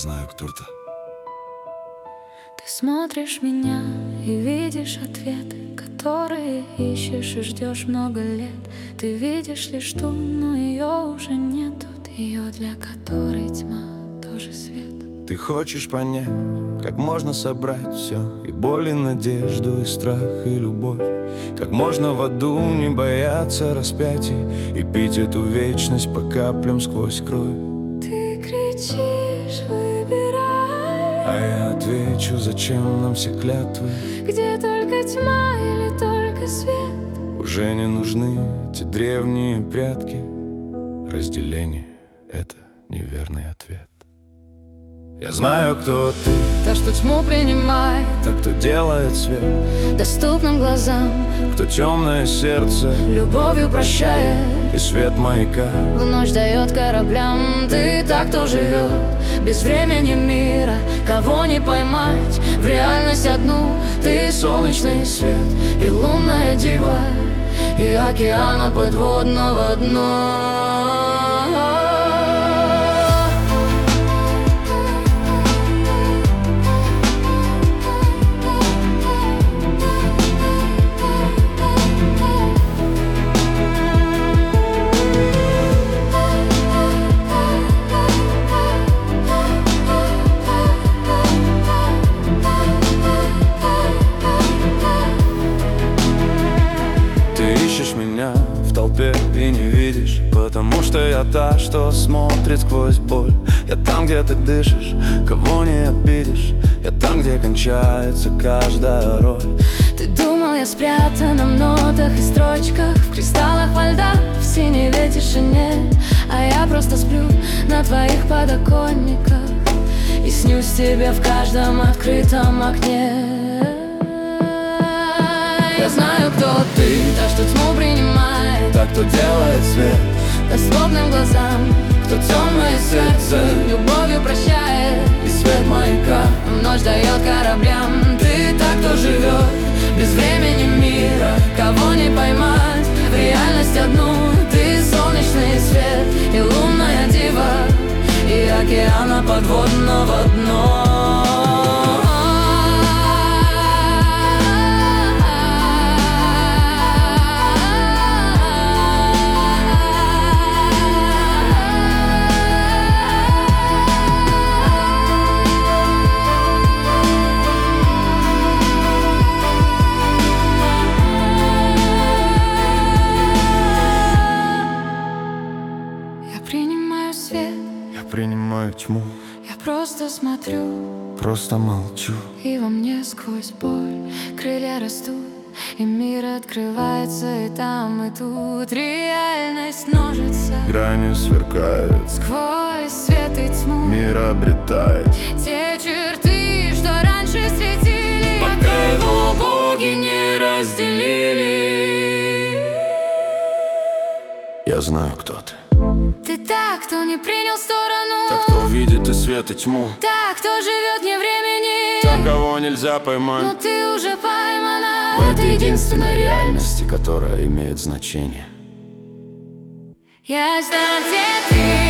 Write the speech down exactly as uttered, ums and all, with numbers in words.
знаю, кто ты. Ты смотришь меня и видишь ответы, которые ищешь и ждешь много лет. Ты видишь лишь ту, но ее уже нету. Ее, для которой тьма тоже свет. Ты хочешь понять, как можно собрать все: и боль, и надежду, и страх, и любовь. Как можно в аду не бояться распятий и пить эту вечность по каплям сквозь кровь. Ты кричишь: выбирай. А я отвечу: зачем нам все клятвы? Где только тьма или только свет? Уже не нужны те древние прятки. Разделение — это неверный ответ. Я знаю, кто ты, Та, что тьму принимает, та, кто делает свет, доступным глазам, кто темное сердце любовью прощает и свет маяка в ночь дает кораблям. Ты так, кто живет без времени мира, кого не поймать в реальность одну. Ты солнечный свет и лунная дива, и океана подводного дна. В толпе и не видишь, потому что я та, что смотрит сквозь боль. Я там, где ты дышишь, кого не обидишь. Я там, где кончается каждая роль. Ты думал, я спрятана в нотах и строчках, в кристаллах во льдах, в синеве тишине. А я просто сплю на твоих подоконниках и снюсь тебе в каждом открытом окне. Я знаю, кто ты, та, что тьму принимает, та, кто делает свет доступным глазам, кто темное сердце любовью прощает и свет маяка в ночь дает кораблям. Ты так, кто живет без времени мира, кого не поймать в реальность одну. Ты солнечный свет и лунная дива, и океана подводного дна. Принимаю тьму, я просто смотрю, просто молчу, и во мне сквозь боль крылья растут, и мир открывается и там, и тут. Реальность множится, гранью сверкает, сквозь свет и тьму мир обретает те черты, что раньше светили, пока его боги не разделили. Я знаю, кто ты. Ты так, кто не принял сторону, та, кто видит и свет, и тьму, так, кто живет вне времени, там, кого нельзя поймать, но ты уже поймана в этой единственной реальности, которая имеет значение. Я знаю, где ты.